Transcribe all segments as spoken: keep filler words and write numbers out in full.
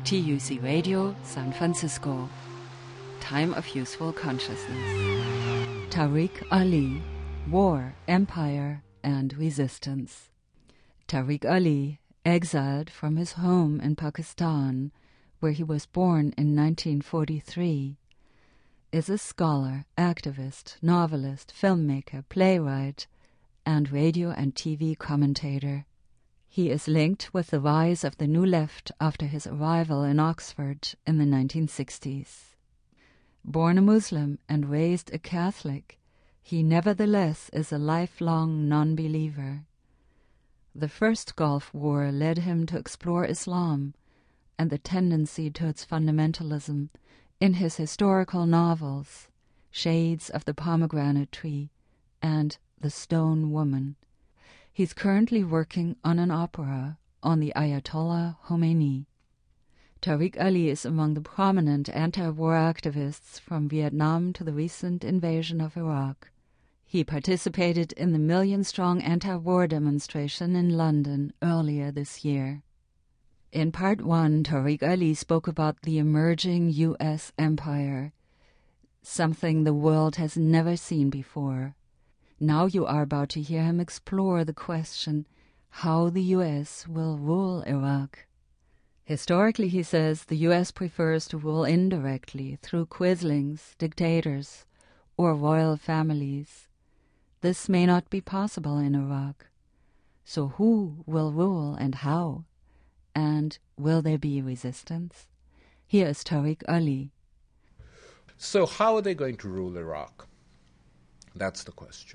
T U C Radio, San Francisco. Time of Useful Consciousness. Tariq Ali, War, Empire, and Resistance. Tariq Ali, exiled from his home in Pakistan, where he was born in nineteen forty-three, is a scholar, activist, novelist, filmmaker, playwright, and radio and T V commentator. He is linked with the rise of the New Left after his arrival in Oxford in the nineteen sixties. Born a Muslim and raised a Catholic, he nevertheless is a lifelong non-believer. The first Gulf War led him to explore Islam and the tendency towards fundamentalism in his historical novels, Shades of the Pomegranate Tree and The Stone Woman. He's currently working on an opera on the Ayatollah Khomeini. Tariq Ali is among the prominent anti-war activists from Vietnam to the recent invasion of Iraq. He participated in the million-strong anti-war demonstration in London earlier this year. In part one, Tariq Ali spoke about the emerging U S empire, something the world has never seen before. Now you are about to hear him explore the question how the U S will rule Iraq. Historically, he says, the U S prefers to rule indirectly through quislings, dictators, or royal families. This may not be possible in Iraq. So who will rule and how? And will there be resistance? Here is Tariq Ali. So how are they going to rule Iraq? That's the question.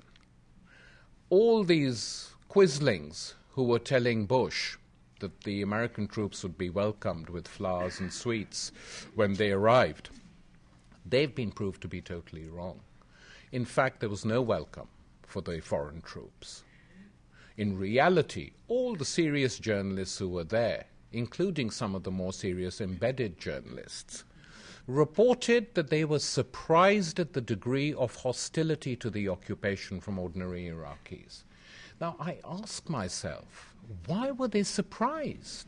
All these quislings who were telling Bush that the American troops would be welcomed with flowers and sweets when they arrived, they've been proved to be totally wrong. In fact, there was no welcome for the foreign troops. In reality, all the serious journalists who were there, including some of the more serious embedded journalists, reported that they were surprised at the degree of hostility to the occupation from ordinary Iraqis. Now, I ask myself, why were they surprised?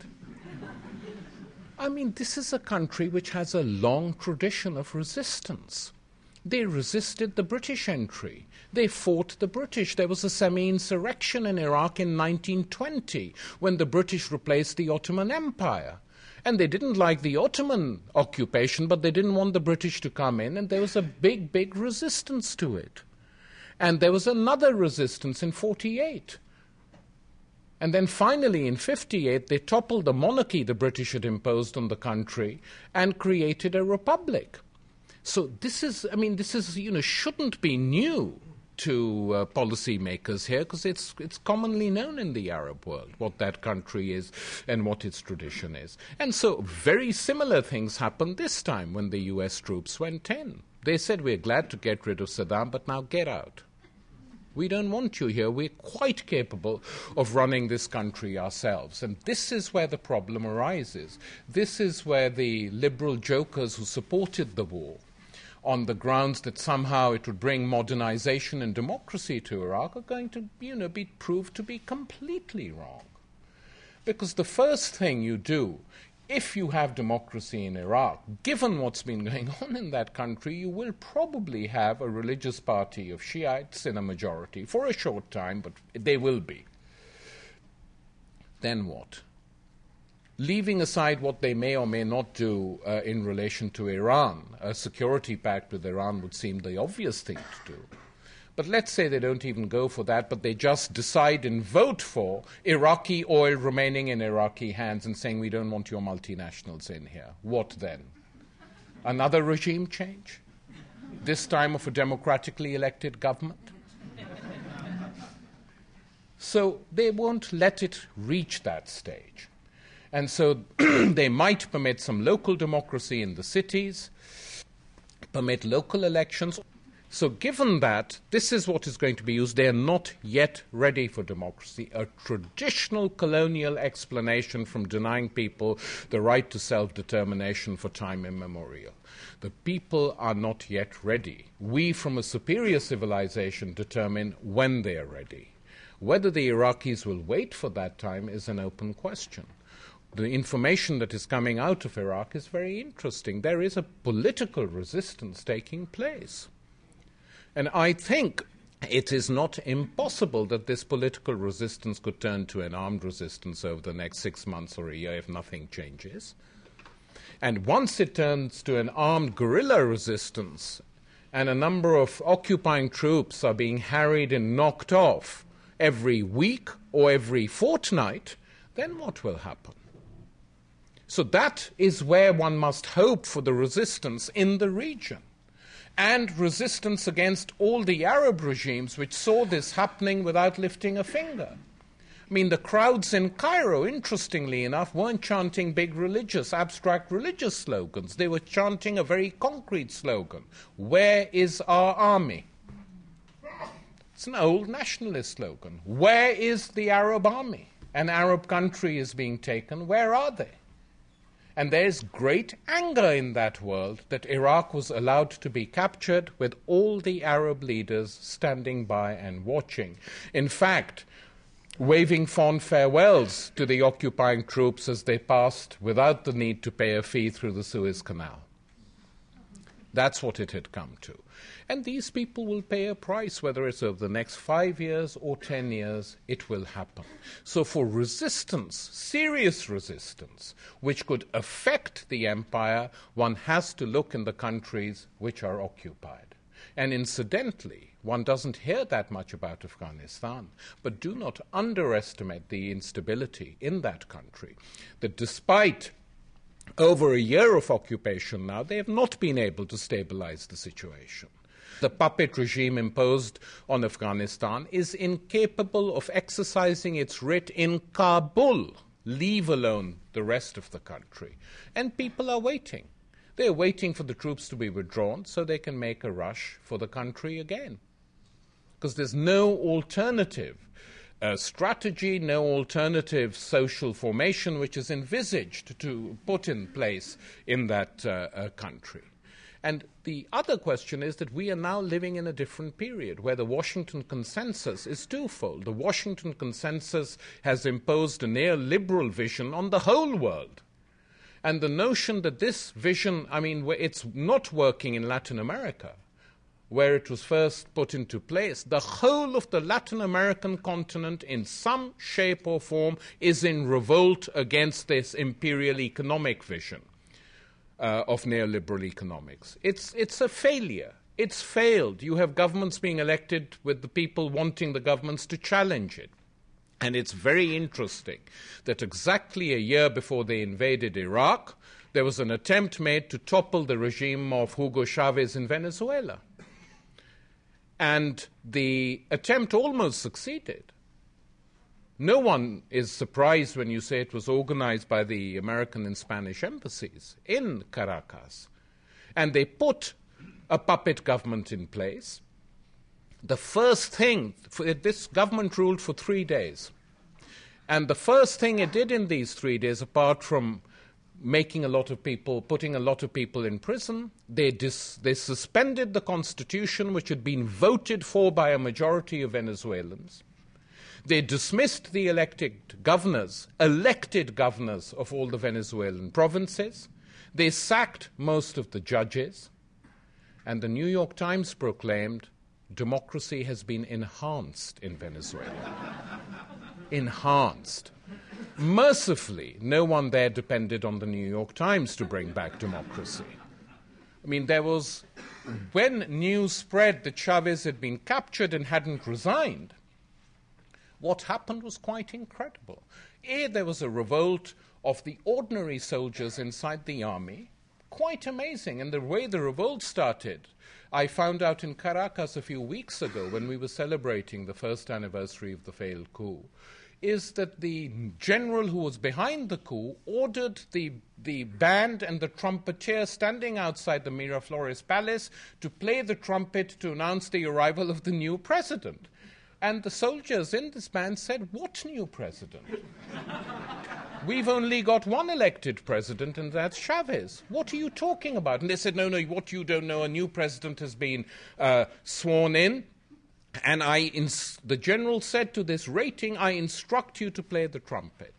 I mean, this is a country which has a long tradition of resistance. They resisted the British entry. They fought the British. There was a semi-insurrection in Iraq in nineteen twenty when the British replaced the Ottoman Empire. And they didn't like the Ottoman occupation, but they didn't want the British to come in, and there was a big, big resistance to it. And there was another resistance in forty-eight. And then finally in fifty-eight, they toppled the monarchy the British had imposed on the country and created a republic. So this is, I mean, this is, you know, shouldn't be new to uh, policymakers here, because it's it's commonly known in the Arab world what that country is and what its tradition is. And so very similar things happened this time when the U S troops went in. They said, we're glad to get rid of Saddam, but now get out. We don't want you here. We're quite capable of running this country ourselves. And this is where the problem arises. This is where the liberal jokers who supported the war on the grounds that somehow it would bring modernization and democracy to Iraq are going to, you know, be proved to be completely wrong. Because the first thing you do, if you have democracy in Iraq, given what's been going on in that country, you will probably have a religious party of Shiites in a majority for a short time, but they will be. Then what? Leaving aside what they may or may not do uh, in relation to Iran, a security pact with Iran would seem the obvious thing to do. But let's say they don't even go for that, but they just decide and vote for Iraqi oil remaining in Iraqi hands and saying we don't want your multinationals in here. What then? Another regime change? This time of a democratically elected government? So they won't let it reach that stage. And so they might permit some local democracy in the cities, permit local elections. So given that this is what is going to be used, they are not yet ready for democracy, a traditional colonial explanation from denying people the right to self-determination for time immemorial. The people are not yet ready. We, from a superior civilization, determine when they are ready. Whether the Iraqis will wait for that time is an open question. the information that is coming out of Iraq is very interesting. There is a political resistance taking place. And I think it is not impossible that this political resistance could turn to an armed resistance over the next six months or a year if nothing changes. And once it turns to an armed guerrilla resistance and a number of occupying troops are being harried and knocked off every week or every fortnight, then what will happen? So that is where one must hope for the resistance in the region, and resistance against all the Arab regimes which saw this happening without lifting a finger. I mean, the crowds in Cairo, interestingly enough, weren't chanting big religious, abstract religious slogans. They were chanting a very concrete slogan: "Where is our army?" It's an old nationalist slogan. Where is the Arab army? An Arab country is being taken. Where are they? And there's great anger in that world that Iraq was allowed to be captured with all the Arab leaders standing by and watching. In fact, waving fond farewells to the occupying troops as they passed without the need to pay a fee through the Suez Canal. That's what it had come to. And these people will pay a price, whether it's over the next five years or ten years, it will happen. So for resistance, serious resistance, which could affect the empire, one has to look in the countries which are occupied. And incidentally, one doesn't hear that much about Afghanistan, but do not underestimate the instability in that country, that despite over a year of occupation now, they have not been able to stabilize the situation. The puppet regime imposed on Afghanistan is incapable of exercising its writ in Kabul, leave alone the rest of the country. And people are waiting. They're waiting for the troops to be withdrawn so they can make a rush for the country again. Because there's no alternative uh, strategy, no alternative social formation which is envisaged to put in place in that uh, uh, country. And the other question is that we are now living in a different period where the Washington consensus is twofold. The Washington consensus has imposed a neoliberal vision on the whole world. And the notion that this vision, I mean, it's not working in Latin America, where it was first put into place. The whole of the Latin American continent, in some shape or form, is in revolt against this imperial economic vision uh, of neoliberal economics. It's, it's a failure. It's failed. You have governments being elected with the people wanting the governments to challenge it. And it's very interesting that exactly a year before they invaded Iraq, there was an attempt made to topple the regime of Hugo Chavez in Venezuela. And the attempt almost succeeded. No one is surprised when you say it was organized by the American and Spanish embassies in Caracas. And they put a puppet government in place. The first thing, this government ruled for three days. And the first thing it did in these three days, apart from making a lot of people, putting a lot of people in prison, they, dis, they suspended the constitution which had been voted for by a majority of Venezuelans. They dismissed the elected governors, elected governors of all the Venezuelan provinces. They sacked most of the judges. And the New York Times proclaimed, democracy has been enhanced in Venezuela. Enhanced. Mercifully, no one there depended on the New York Times to bring back democracy. I mean, there was, when news spread that Chavez had been captured and hadn't resigned, what happened was quite incredible. A, there was a revolt of the ordinary soldiers inside the army, quite amazing. And the way the revolt started, I found out in Caracas a few weeks ago when we were celebrating the first anniversary of the failed coup, is that the general who was behind the coup ordered the, the band and the trumpeter standing outside the Miraflores Palace to play the trumpet to announce the arrival of the new president. And the soldiers in this band said, "What new president? We've only got one elected president, and that's Chavez. What are you talking about?" And they said, no, no, what you don't know, a new president has been uh, sworn in. And I, ins- the general said to this rating, "I instruct you to play the trumpet."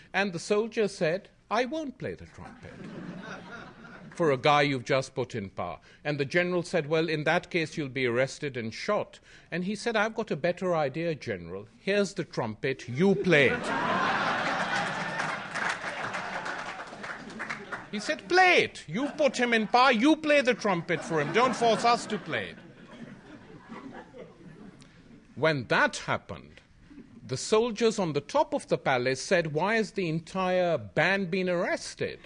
And the soldier said, I won't play the trumpet for a guy you've just put in power. And the general said, well, in that case, you'll be arrested and shot. And he said, I've got a better idea, General. Here's the trumpet. You play it. He said, play it. You put him in power. You play the trumpet for him. Don't force us to play it. When that happened, the soldiers on the top of the palace said, why has the entire band been arrested?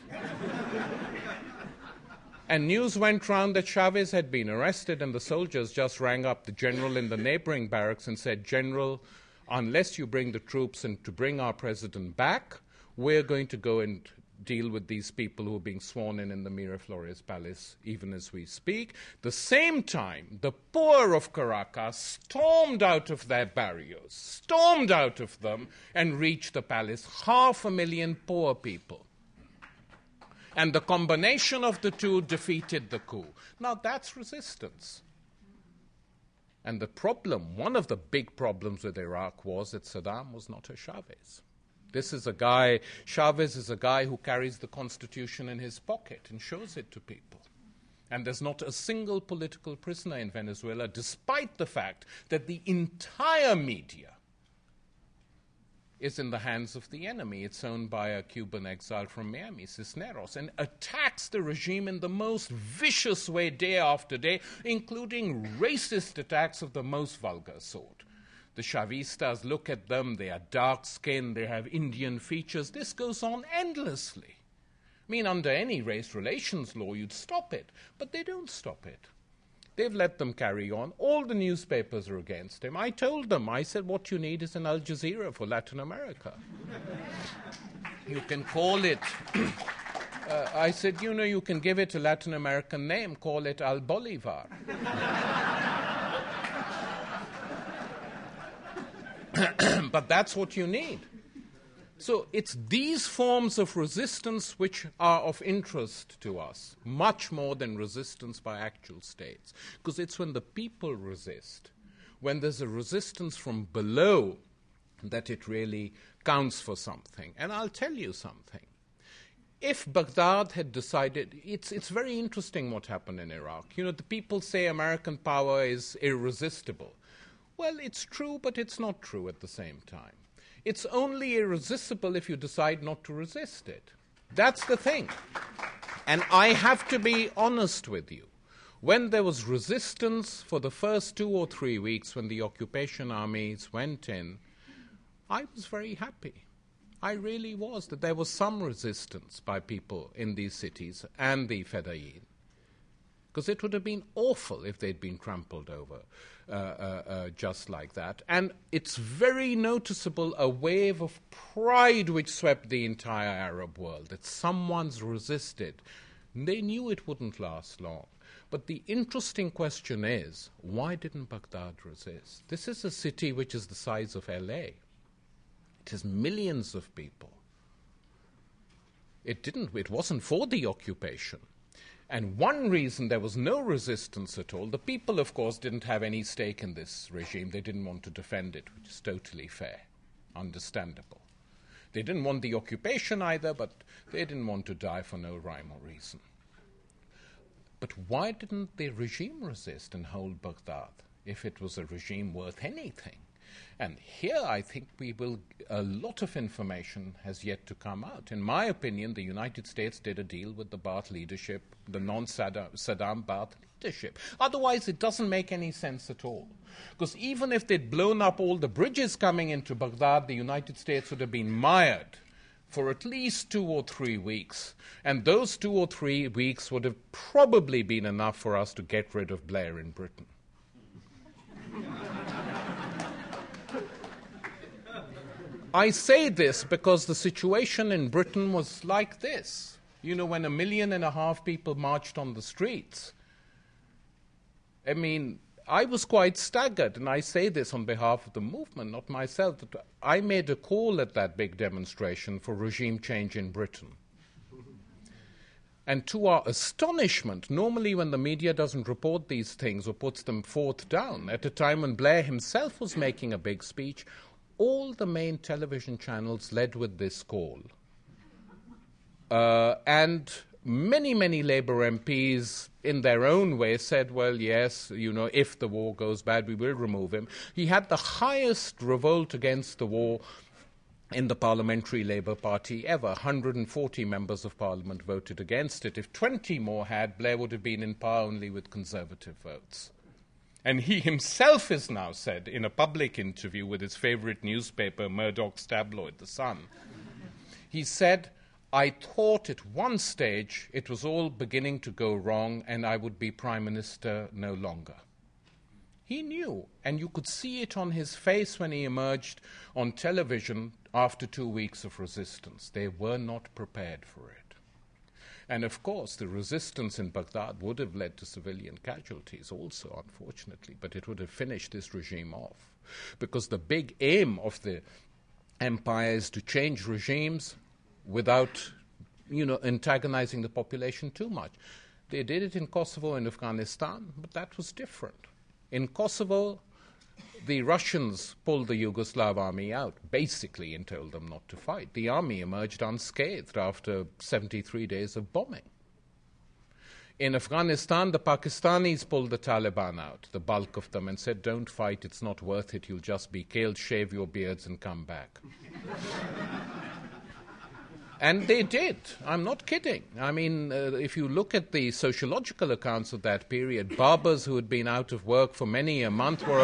And news went round that Chavez had been arrested, and the soldiers just rang up the general in the neighboring barracks and said, General, unless you bring the troops in to bring our president back, we're going to go and deal with these people who are being sworn in in the Miraflores Palace even as we speak. The same time, the poor of Caracas stormed out of their barrios, stormed out of them, and reached the palace. Half a million poor people. And the combination of the two defeated the coup. Now, that's resistance. And the problem, one of the big problems with Iraq was that Saddam was not a Chavez. This is a guy, Chavez is a guy who carries the constitution in his pocket and shows it to people. And there's not a single political prisoner in Venezuela, despite the fact that the entire media is in the hands of the enemy. It's owned by a Cuban exile from Miami, Cisneros, and attacks the regime in the most vicious way day after day, including racist attacks of the most vulgar sort. The Chavistas look at them, they are dark-skinned, they have Indian features. This goes on endlessly. I mean, under any race relations law, you'd stop it, but they don't stop it. They've let them carry on. All the newspapers are against him. I told them, I said, what you need is an Al Jazeera for Latin America. You can call it, uh, I said, you know, you can give it a Latin American name, call it Al Bolivar. But that's what you need. So it's these forms of resistance which are of interest to us, much more than resistance by actual states. Because it's when the people resist, when there's a resistance from below, that it really counts for something. And I'll tell you something. If Baghdad had decided, it's, it's very interesting what happened in Iraq. You know, the people say American power is irresistible. Well, it's true, but it's not true at the same time. It's only irresistible if you decide not to resist it. That's the thing. And I have to be honest with you. When there was resistance for the first two or three weeks when the occupation armies went in, I was very happy. I really was, that there was some resistance by people in these cities and the Fedayeen. Because it would have been awful if they'd been trampled over uh, uh, uh, just like that. And it's very noticeable, a wave of pride which swept the entire Arab world, that someone's resisted. They knew it wouldn't last long. But the interesting question is, why didn't Baghdad resist? This is a city which is the size of L A. It has millions of people. It didn't, it wasn't for the occupation. And one reason there was no resistance at all, the people, of course, didn't have any stake in this regime. They didn't want to defend it, which is totally fair, understandable. They didn't want the occupation either, but they didn't want to die for no rhyme or reason. But why didn't the regime resist and hold Baghdad if it was a regime worth anything? And here I think we will, a lot of information has yet to come out. In my opinion, the United States did a deal with the Ba'ath leadership, the non-Saddam Ba'ath leadership. Otherwise, it doesn't make any sense at all. Because even if they'd blown up all the bridges coming into Baghdad, the United States would have been mired for at least two or three weeks. And those two or three weeks would have probably been enough for us to get rid of Blair in Britain. I say this because the situation in Britain was like this. You know, when a million and a half people marched on the streets, I mean, I was quite staggered, and I say this on behalf of the movement, not myself, that I made a call at that big demonstration for regime change in Britain. And to our astonishment, normally when the media doesn't report these things or puts them forth down, at a time when Blair himself was making a big speech, all the main television channels led with this call. Uh, and many, many Labour M Ps, in their own way, said, well, yes, you know, if the war goes bad, we will remove him. He had the highest revolt against the war in the Parliamentary Labour Party ever. one hundred forty members of Parliament voted against it. If twenty more had, Blair would have been in power only with Conservative votes. And he himself has now said in a public interview with his favourite newspaper, Murdoch's tabloid, The Sun, he said, I thought at one stage it was all beginning to go wrong and I would be Prime Minister no longer. He knew, and you could see it on his face when he emerged on television after two weeks of resistance. They were not prepared for it. And of course, the resistance in Baghdad would have led to civilian casualties also, unfortunately, but it would have finished this regime off. Because the big aim of the empire is to change regimes without, you know, antagonizing the population too much. They did it in Kosovo and Afghanistan, but that was different. In Kosovo, the Russians pulled the Yugoslav army out, basically, and told them not to fight. The army emerged unscathed after seventy-three days of bombing. In Afghanistan, the Pakistanis pulled the Taliban out, the bulk of them, and said, don't fight, it's not worth it, you'll just be killed, shave your beards and come back. And they did. I'm not kidding. I mean, uh, if you look at the sociological accounts of that period, barbers who had been out of work for many a month were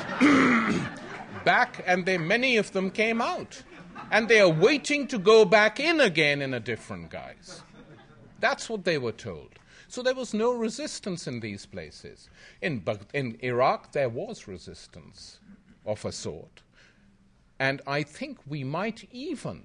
back, and they, many of them came out. And they are waiting to go back in again in a different guise. That's what they were told. So there was no resistance in these places. In, in Iraq, there was resistance of a sort. And I think we might even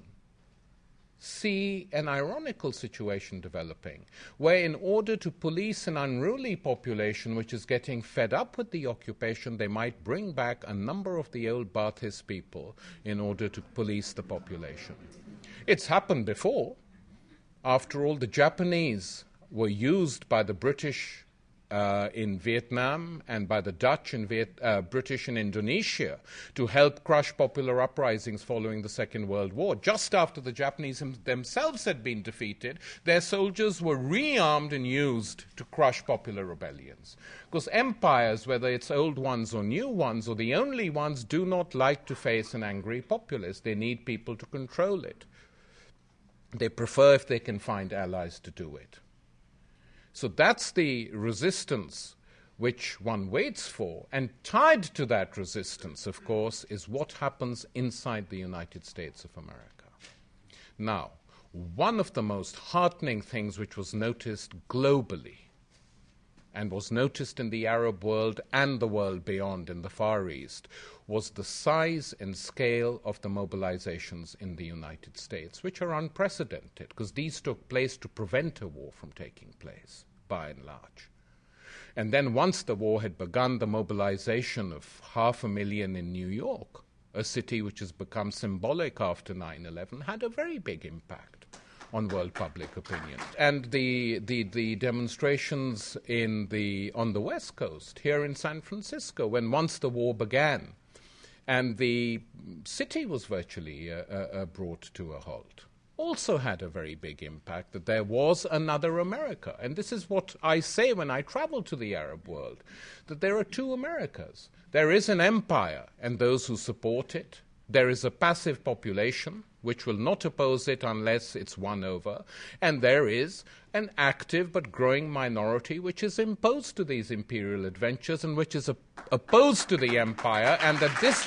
see an ironical situation developing, where in order to police an unruly population which is getting fed up with the occupation, they might bring back a number of the old Baathist people in order to police the population. It's happened before. After all, the Japanese were used by the British Uh, in Vietnam and by the Dutch and Viet- uh, British in Indonesia to help crush popular uprisings following the Second World War. Just after the Japanese them- themselves had been defeated, their soldiers were rearmed and used to crush popular rebellions. Because empires, whether it's old ones or new ones or the only ones, do not like to face an angry populace. They need people to control it. They prefer if they can find allies to do it. So that's the resistance which one waits for. And tied to that resistance, of course, is what happens inside the United States of America. Now, one of the most heartening things which was noticed globally and was noticed in the Arab world and the world beyond in the Far East was the size and scale of the mobilizations in the United States, which are unprecedented, because these took place to prevent a war from taking place, by and large. And then once the war had begun, the mobilization of half a million in New York, a city which has become symbolic after nine eleven, had a very big impact on world public opinion. And the, the, the demonstrations in the, on the West Coast, here in San Francisco, when once the war began, and the city was virtually uh, uh, brought to a halt, also had a very big impact, that there was another America. And this is what I say when I travel to the Arab world, that there are two Americas. There is an empire and those who support it. There is a passive population which will not oppose it unless it's won over. And there is an active but growing minority which is opposed to these imperial adventures and which is op- opposed to the empire, and that this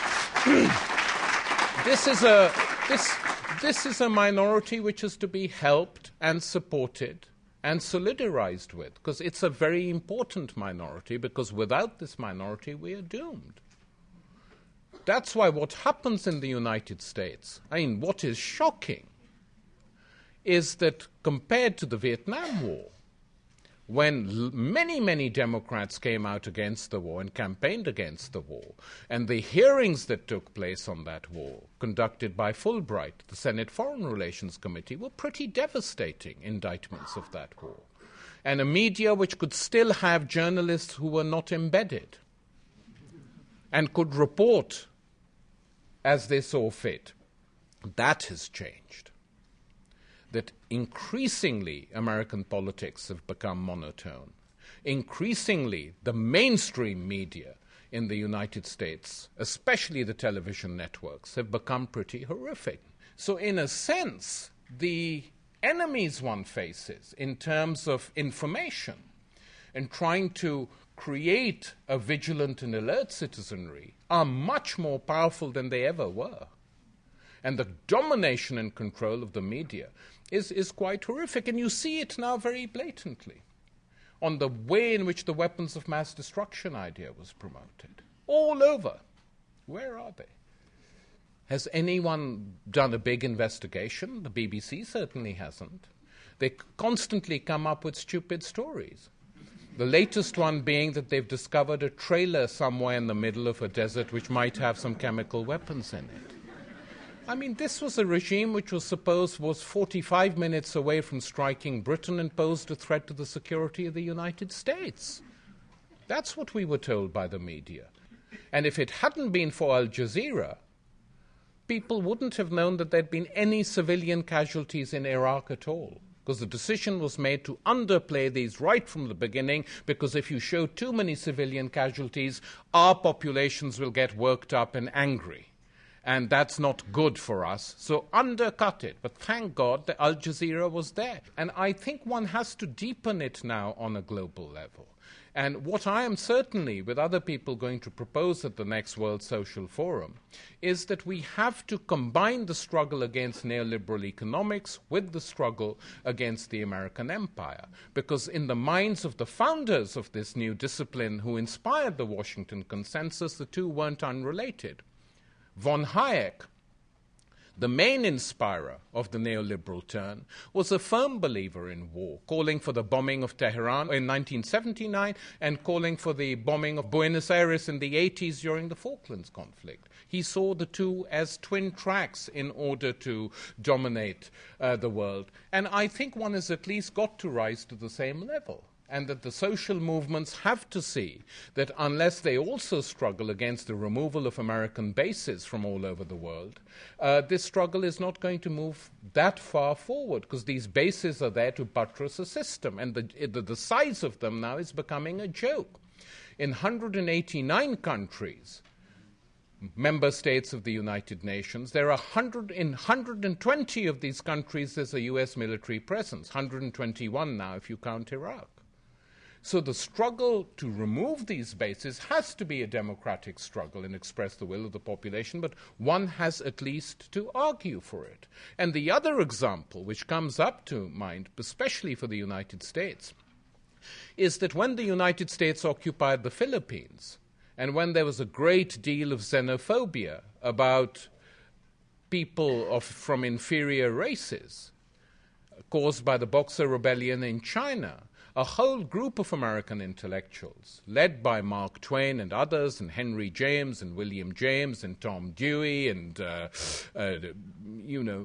this is a this this is a minority which is to be helped and supported and solidarized with, because it's a very important minority, because without this minority we are doomed. That's why what happens in the United States, I mean, what is shocking is that compared to the Vietnam War, when l- many, many Democrats came out against the war and campaigned against the war, and the hearings that took place on that war, conducted by Fulbright, the Senate Foreign Relations Committee, were pretty devastating indictments of that war. And a media which could still have journalists who were not embedded and could report as they saw fit. That has changed. That increasingly American politics have become monotone. Increasingly, the mainstream media in the United States, especially the television networks, have become pretty horrific. So in a sense, the enemies one faces in terms of information and trying to create a vigilant and alert citizenry are much more powerful than they ever were. And the domination and control of the media is, is quite horrific. And you see it now very blatantly on the way in which the weapons of mass destruction idea was promoted. All over. Where are they? Has anyone done a big investigation? The B B C certainly hasn't. They constantly come up with stupid stories. The latest one being that they've discovered a trailer somewhere in the middle of a desert which might have some chemical weapons in it. I mean, this was a regime which was supposed was forty-five minutes away from striking Britain and posed a threat to the security of the United States. That's what we were told by the media. And if it hadn't been for Al Jazeera, people wouldn't have known that there'd been any civilian casualties in Iraq at all, because the decision was made to underplay these right from the beginning, because if you show too many civilian casualties, our populations will get worked up and angry. And that's not good for us, so undercut it. But thank God that Al Jazeera was there. And I think one has to deepen it now on a global level. And what I am certainly, with other people, going to propose at the next World Social Forum is that we have to combine the struggle against neoliberal economics with the struggle against the American empire. Because in the minds of the founders of this new discipline who inspired the Washington Consensus, the two weren't unrelated. Von Hayek, the main inspirer of the neoliberal turn, was a firm believer in war, calling for the bombing of Tehran in nineteen seventy-nine and calling for the bombing of Buenos Aires in the eighties during the Falklands conflict. He saw the two as twin tracks in order to dominate uh, the world. And I think one has at least got to rise to the same level. And that the social movements have to see that unless they also struggle against the removal of American bases from all over the world, uh, this struggle is not going to move that far forward, because these bases are there to buttress a system, and the, the, the size of them now is becoming a joke. In one hundred eighty-nine countries, member states of the United Nations, there are one hundred, in one hundred twenty of these countries there's a U S military presence, one hundred twenty-one now if you count Iraq. So the struggle to remove these bases has to be a democratic struggle and express the will of the population, but one has at least to argue for it. And the other example which comes up to mind, especially for the United States, is that when the United States occupied the Philippines, and when there was a great deal of xenophobia about people of, from inferior races caused by the Boxer Rebellion in China, a whole group of American intellectuals, led by Mark Twain and others, and Henry James and William James and Tom Dewey and, uh, uh, you know,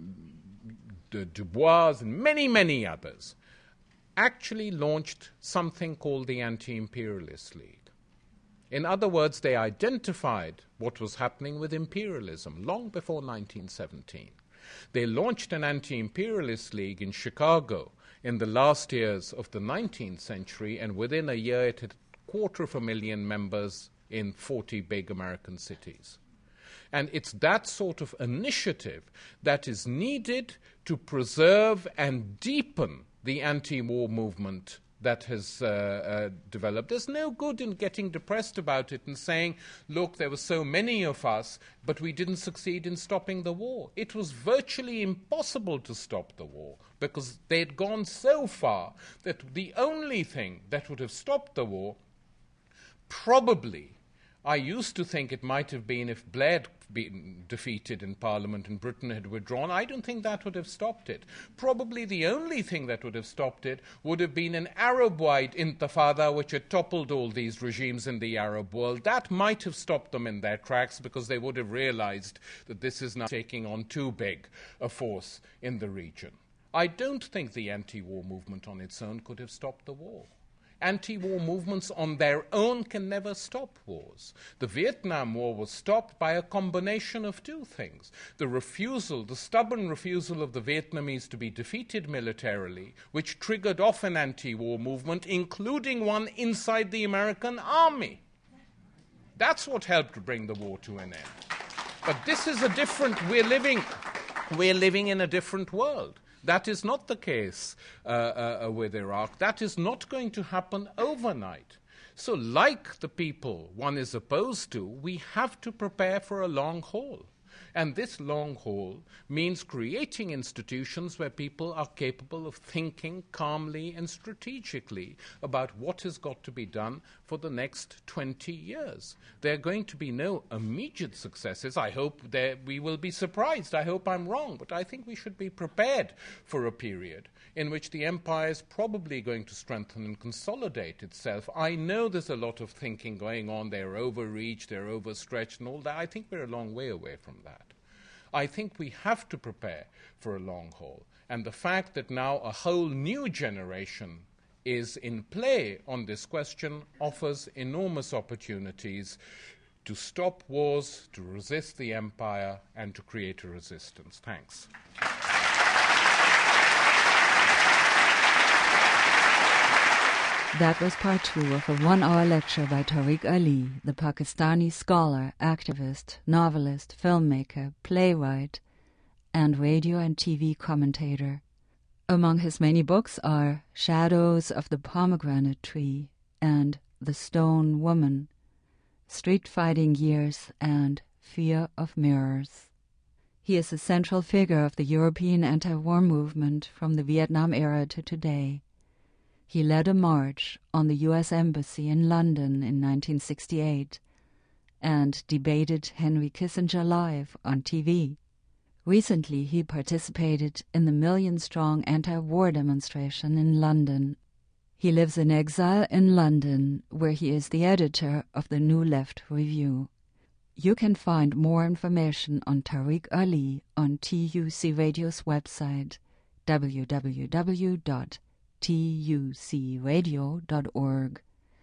Du Bois and many, many others, actually launched something called the Anti-Imperialist League. In other words, they identified what was happening with imperialism long before nineteen seventeen. They launched an Anti-Imperialist League in Chicago in the last years of the nineteenth century, and within a year it had a quarter of a million members in forty big American cities. And it's that sort of initiative that is needed to preserve and deepen the anti-war movement that has uh, uh, developed. There's no good in getting depressed about it and saying, look, there were so many of us, but we didn't succeed in stopping the war. It was virtually impossible to stop the war because they had gone so far that the only thing that would have stopped the war, probably, I used to think it might have been if Blair had been defeated in Parliament and Britain had withdrawn. I don't think that would have stopped it. Probably the only thing that would have stopped it would have been an Arab-wide intifada which had toppled all these regimes in the Arab world. That might have stopped them in their tracks because they would have realized that this is now taking on too big a force in the region. I don't think the anti-war movement on its own could have stopped the war. Anti-war movements on their own can never stop wars. The Vietnam War was stopped by a combination of two things. The refusal, the stubborn refusal of the Vietnamese to be defeated militarily, which triggered off an anti-war movement, including one inside the American army. That's what helped bring the war to an end. But this is a different, we're living, we're living in a different world. That is not the case uh, uh, with Iraq. That is not going to happen overnight. So like the people one is opposed to, we have to prepare for a long haul. And this long haul means creating institutions where people are capable of thinking calmly and strategically about what has got to be done for the next twenty years. There are going to be no immediate successes. I hope there, we will be surprised. I hope I'm wrong. But I think we should be prepared for a period in which the empire is probably going to strengthen and consolidate itself. I know there's a lot of thinking going on. They're overreached, they're overstretched and all that. I think we're a long way away from that. I think we have to prepare for a long haul. And the fact that now a whole new generation is in play on this question offers enormous opportunities to stop wars, to resist the empire, and to create a resistance. Thanks. That was part two of a one-hour lecture by Tariq Ali, the Pakistani scholar, activist, novelist, filmmaker, playwright, and radio and T V commentator. Among his many books are Shadows of the Pomegranate Tree and The Stone Woman, Street Fighting Years, and Fear of Mirrors. He is a central figure of the European anti-war movement from the Vietnam era to today. He led a march on the U S Embassy in London in nineteen sixty-eight and debated Henry Kissinger live on T V. Recently, he participated in the million-strong anti-war demonstration in London. He lives in exile in London, where he is the editor of the New Left Review. You can find more information on Tariq Ali on T U C Radio's website, w w w dot t u c radio dot org.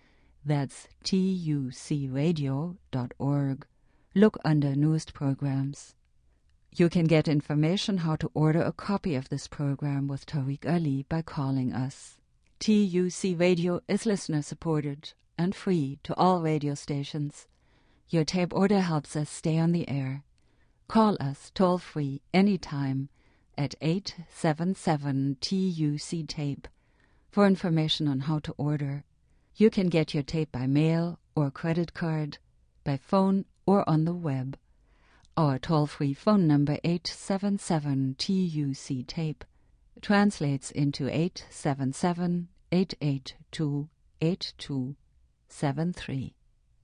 That's t u c radio dot org. Look under Newest Programs. You can get information how to order a copy of this program with Tariq Ali by calling us. T U C Radio is listener-supported and free to all radio stations. Your tape order helps us stay on the air. Call us toll-free anytime at eight seven seven T U C tape for information on how to order. You can get your tape by mail or credit card, by phone or on the web. Our toll-free phone number eight seven seven T U C tape translates into eight seven seven, eight eight two, eight two seven three.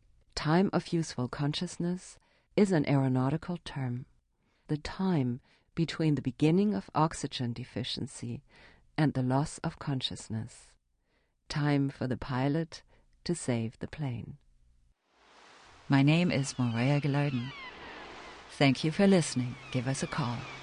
Time of useful consciousness is an aeronautical term. The time between the beginning of oxygen deficiency and the loss of consciousness. Time for the pilot to save the plane. My name is Morea Gilardin. Thank you for listening. Give us a call.